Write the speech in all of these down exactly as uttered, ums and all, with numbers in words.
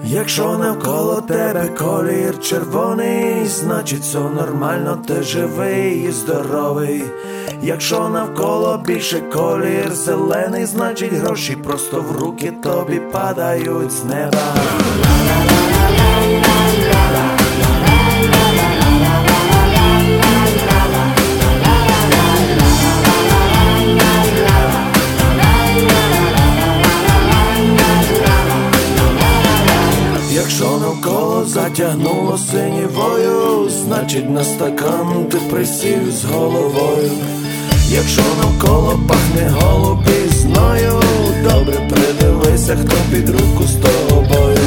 Якщо навколо тебе колір червоний, значить все нормально, ти живий і здоровий. Якщо навколо більше колір зелений, значить гроші просто в руки тобі падають з неба. Якщо навколо затягнуло синівою, значить на стакан ти присів з головою. Якщо навколо пахне голубізною, добре придивися, хто під руку з тобою.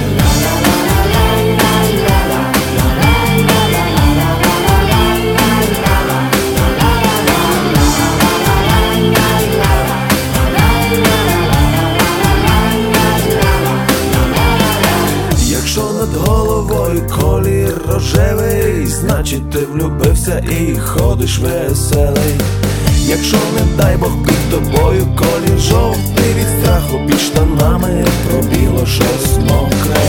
Якщо над головою колір рожевий, значить ти влюбився і ходиш веселий. Якщо, не дай Бог, під тобою колір жовтий, від страху під штанами пробіло щось мокре.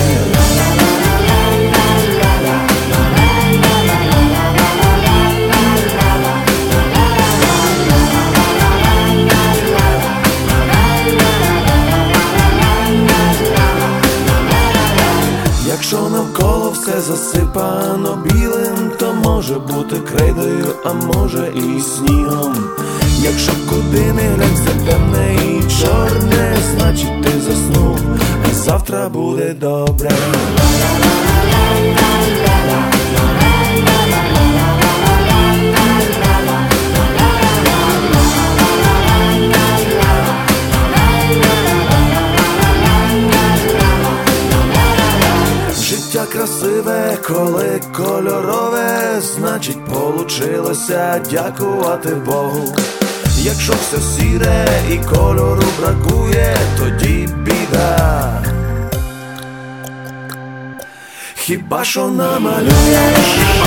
Якщо навколо все засипано білим, то може бути крейдою, а може і снігом. Якщо куди не глянь, все темне і чорне, значить ти заснув, а завтра буде добре. Життя красиве, коли кольорове, значить получилося дякувати Богу. Якщо все сіре і кольору бракує, тоді біда. Хіба що намалюєш